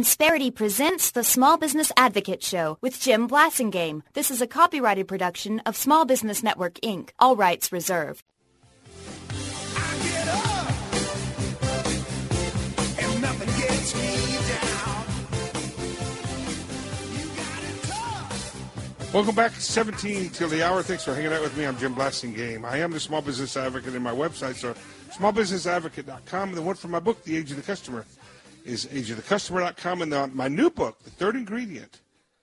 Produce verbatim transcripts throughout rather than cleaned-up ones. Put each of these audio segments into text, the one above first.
Insperity presents the Small Business Advocate Show with Jim Blasingame. This is a copyrighted production of Small Business Network, Incorporated. All rights reserved. I get up, and nothing gets me down. You got it tough. Welcome back, seventeen till the hour. Thanks for hanging out with me. I'm Jim Blasingame. I am the Small Business Advocate, and my websites are small business advocate dot com. And the one from my book, The Age of the Customer, is age of the customer dot com, and the, my new book, The Third Ingredient,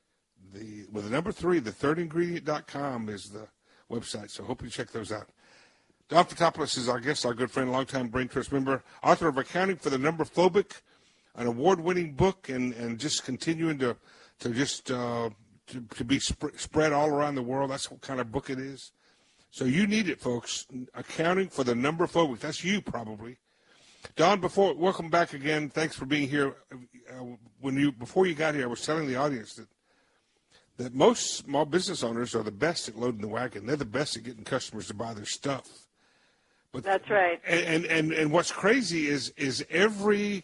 the with the number three, the third ingredient dot com is the website, so hope you check those out. Don Fotopoulos is our guest, our good friend, longtime Brain Trust member, author of Accounting for the Numberphobic, an award-winning book, and, and just continuing to to just uh, to, to be sp- spread all around the world. That's what kind of book it is. So you need it, folks. Accounting for the Numberphobic. That's you, probably. Don, before welcome back again. Thanks for being here. Uh, when you before you got here, I was telling the audience that that most small business owners are the best at loading the wagon. They're the best at getting customers to buy their stuff. But that's right. And and and what's crazy is is every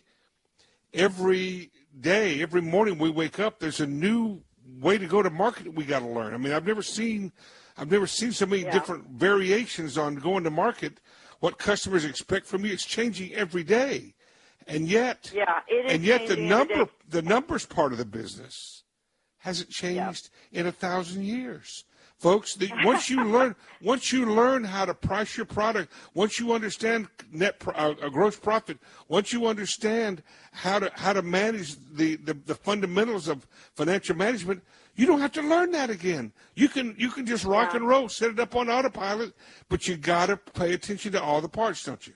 every day, every morning we wake up, there's a new way to go to market we got to learn. I mean, I've never seen I've never seen so many yeah. different variations on going to market. What customers expect from you, it's changing every day, and yet, yeah, it is and yet the number, the numbers part of the business hasn't changed yeah. in a thousand years, folks. The, once you learn, once you learn how to price your product, once you understand net uh, gross profit, once you understand how to how to manage the, the, the fundamentals of financial management. You don't have to learn that again. You can you can just rock yeah. and roll, set it up on autopilot, but you got to pay attention to all the parts, don't you?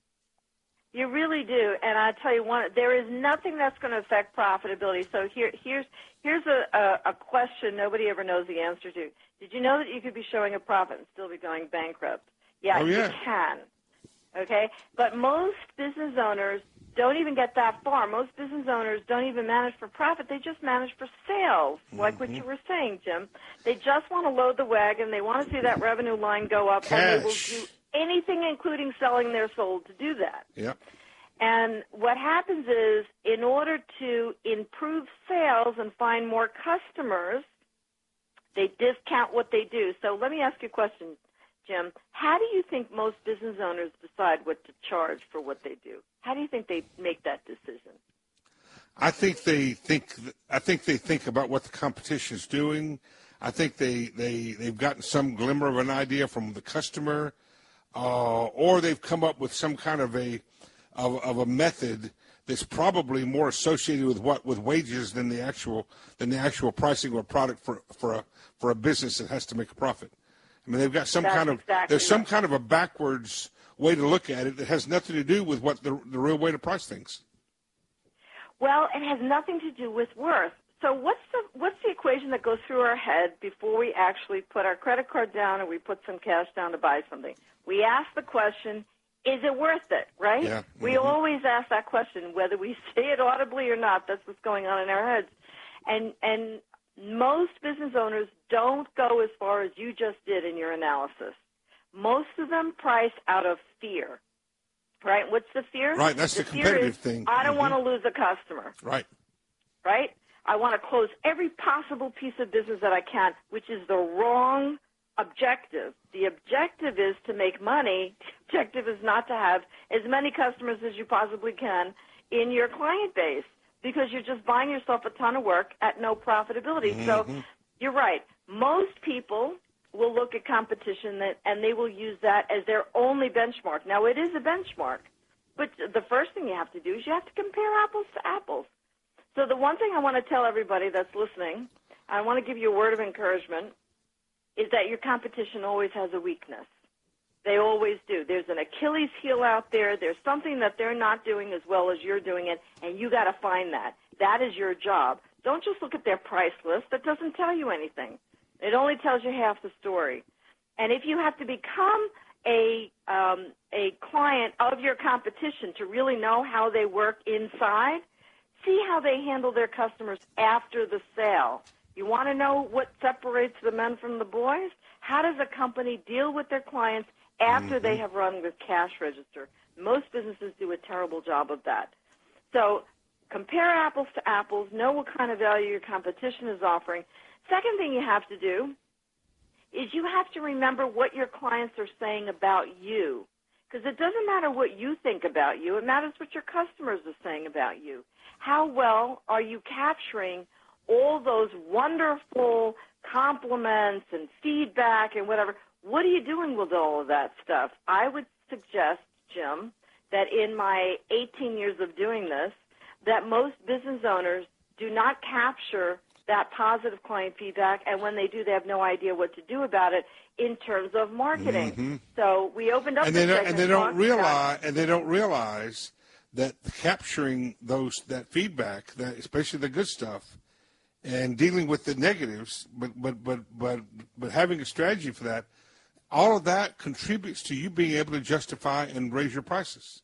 You really do, and I tell you, one, there is nothing that's going to affect profitability. So here, here's here's a, a, a question nobody ever knows the answer to. Did you know that you could be showing a profit and still be going bankrupt? Yeah, oh, yeah. you can. Okay, but most business owners don't even get that far. Most business owners don't even manage for profit. They just manage for sales, like mm-hmm. what you were saying, Jim. They just want to load the wagon. They want to see that revenue line go up, Cash. and they will do anything, including selling their soul, to do that. Yep. And what happens is, in order to improve sales and find more customers, they discount what they do. So let me ask you a question, Jim. How do you think most business owners decide what to charge for what they do? How do you think they make that decision? I think they think. I think they think about what the competition is doing. I think they they they've gotten some glimmer of an idea from the customer, uh, or they've come up with some kind of a of, of a method that's probably more associated with what with wages than the actual than the actual pricing of a product for for a for a business that has to make a profit. I mean, they've got some That's kind of exactly there's some right. kind of a backwards way to look at it that has nothing to do with what the the real way to price things. Well, it has nothing to do with worth. So what's the what's the equation that goes through our head before we actually put our credit card down and we put some cash down to buy something? We ask the question, is it worth it, right? Yeah. Mm-hmm. We always ask that question, whether we say it audibly or not. That's what's going on in our heads. And and most business owners don't go as far as you just did in your analysis. Most of them price out of fear, right? What's the fear? Right, that's the, the competitive is, thing. I don't mm-hmm. want to lose a customer. Right. Right? I want to close every possible piece of business that I can, which is the wrong objective. The objective is to make money. The objective is not to have as many customers as you possibly can in your client base, because you're just buying yourself a ton of work at no profitability. Mm-hmm. So you're right. Most people will look at competition that, and they will use that as their only benchmark. Now, it is a benchmark, but the first thing you have to do is you have to compare apples to apples. So the one thing I want to tell everybody that's listening, I want to give you a word of encouragement, is that your competition always has a weakness. They always do. There's an Achilles heel out there. There's something that they're not doing as well as you're doing it, and you got to find that. That is your job. Don't just look at their price list. That doesn't tell you anything. It only tells you half the story. And if you have to become a um, a client of your competition to really know how they work inside, see how they handle their customers after the sale. You want to know what separates the men from the boys? How does a company deal with their clients after mm-hmm. they have run the cash register? Most businesses do a terrible job of that. So compare apples to apples, know what kind of value your competition is offering. Second thing you have to do is you have to remember what your clients are saying about you. Because it doesn't matter what you think about you. It matters what your customers are saying about you. How well are you capturing all those wonderful compliments and feedback and whatever? What are you doing with all of that stuff? I would suggest, Jim, that in my eighteen years of doing this, that most business owners do not capture that positive client feedback, and when they do, they have no idea what to do about it in terms of marketing. Mm-hmm. So we opened up and the they don't, segment and they don't talking realize about- and they don't realize that capturing those that feedback, that especially the good stuff, and dealing with the negatives, but but but but but having a strategy for that, all of that contributes to you being able to justify and raise your prices.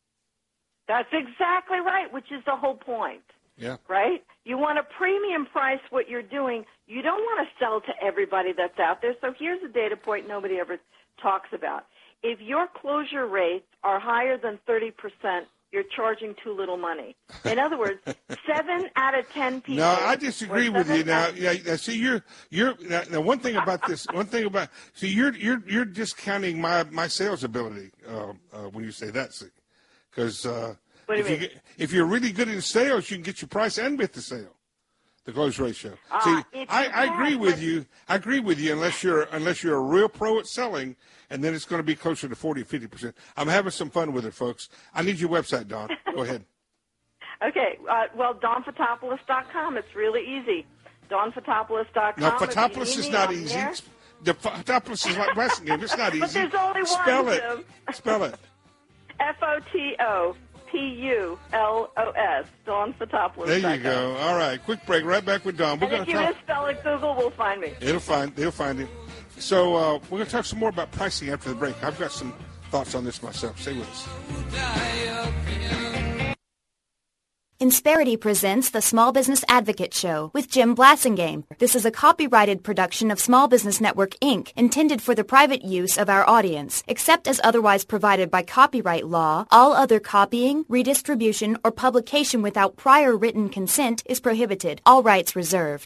That's exactly right, which is the whole point. Yeah. Right? You want to premium price what you're doing. You don't want to sell to everybody that's out there. So here's a data point nobody ever talks about. If your closure rates are higher than thirty percent, you're charging too little money. In other words, seven out of ten people. No, I disagree or with you. seven Now, out- yeah, now, see, you're you're now, now. One thing about this, one thing about see, you're you're you're discounting my my sales ability uh, uh, when you say that, because uh, What do if you you mean? get, if you're really good in sales, you can get your price and get the sale, the close ratio. Uh, see, if I, you I can, agree with but- you. I agree with you unless you're unless you're a real pro at selling, and then it's going to be closer to forty, fifty percent. I'm having some fun with it, folks. I need your website, Dawn. Go ahead. Okay, uh, well, Dawn Fotopoulos dot com. It's really easy. Dawn Fotopoulos dot com. No, If you Fotopoulos need is me, not I'm easy. there. The Fotopoulos is like Western game. It's not easy. But there's only one, Spell it. Jim. Spell it. F O T O P U L O S. Dawn Fotopoulos dot com. There you go. All right. Quick break. Right back with Dawn. We're And going if to you talk. misspell it, Google will find me. It'll find. They'll find it. So uh, we're going to talk some more about pricing after the break. I've got some thoughts on this myself. Stay with us. Insperity presents the Small Business Advocate Show with Jim Blasingame. This is a copyrighted production of Small Business Network, Incorporated, intended for the private use of our audience. Except as otherwise provided by copyright law, all other copying, redistribution, or publication without prior written consent is prohibited. All rights reserved.